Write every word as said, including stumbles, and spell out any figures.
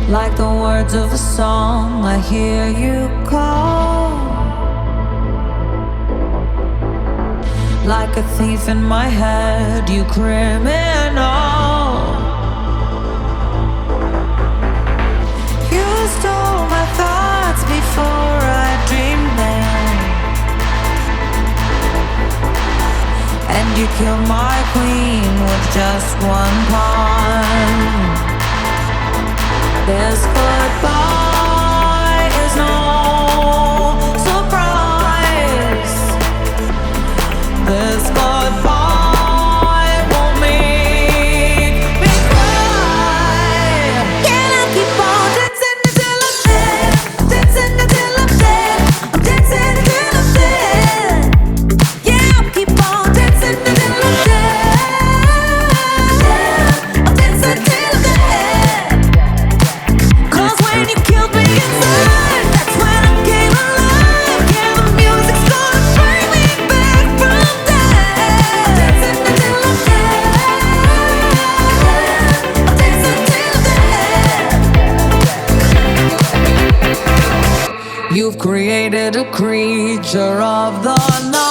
Like the words of a song, I hear you call. Like a thief in my head, you criminal. You stole my thoughts before I dreamed them, and you killed my queen with just one pawn. This goodbye is no surprise. This goodbye won't make me cry. Can I keep on dancing until I'm dead? Dancing until I'm dead. I'm dancing until I'm dead. Yeah, I'll keep on dancing until I'm dead. I'm dancing till I'm dead. Cause when you killed me inside, that's when I came alive. Yeah, the music's gonna bring me back from death. Dancing until I'm dead. I'm dancing till I'm dead. You've created a creature of the night.